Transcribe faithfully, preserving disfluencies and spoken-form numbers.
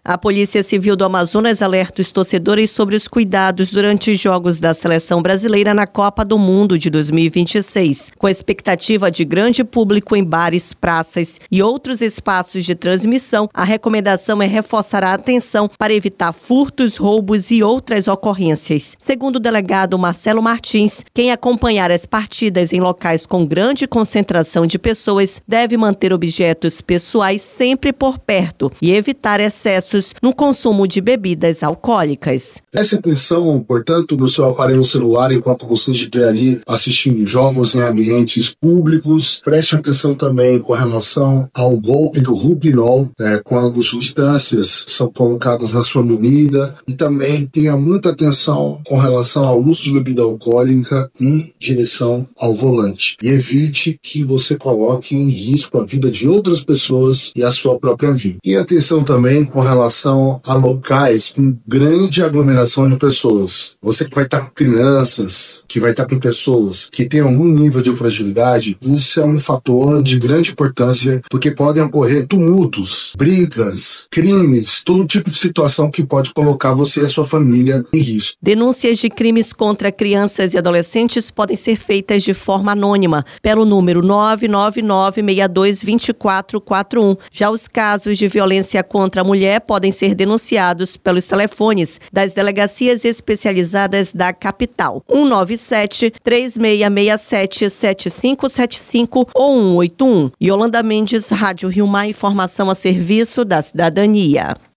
A Polícia Civil do Amazonas alerta os torcedores sobre os cuidados durante os jogos da Seleção Brasileira na Copa do Mundo de dois mil e vinte e seis. Com a expectativa de grande público em bares, praças e outros espaços de transmissão, a recomendação é reforçar a atenção para evitar furtos, roubos e outras ocorrências. Segundo o delegado Marcelo Martins, quem acompanhar as partidas em locais com grande concentração de pessoas deve manter objetos pessoais sempre por perto e evitar excessos no consumo de bebidas alcoólicas. Preste atenção, portanto, no seu aparelho celular enquanto você estiver ali assistindo jogos em ambientes públicos. Preste atenção também com relação ao golpe do Roupinol, né, quando substâncias são colocadas na sua bebida. E também tenha muita atenção com relação ao uso de bebida alcoólica e direção ao volante. E evite que você coloque em risco a vida de outras pessoas e a sua própria vida. E atenção também com relação relação a locais com grande aglomeração de pessoas. Você que vai estar com crianças, que vai estar com pessoas que têm algum nível de fragilidade, isso é um fator de grande importância, porque podem ocorrer tumultos, brigas, crimes, todo tipo de situação que pode colocar você e a sua família em risco. Denúncias de crimes contra crianças e adolescentes podem ser feitas de forma anônima, pelo número nove nove nove, seis dois dois quatro quatro um. Já os casos de violência contra a mulher podem podem ser denunciados pelos telefones das delegacias especializadas da capital, um nove sete, três seis seis sete, sete cinco sete cinco ou um oito um. Yolanda Mendes, Rádio Rio Mar, informação a serviço da cidadania.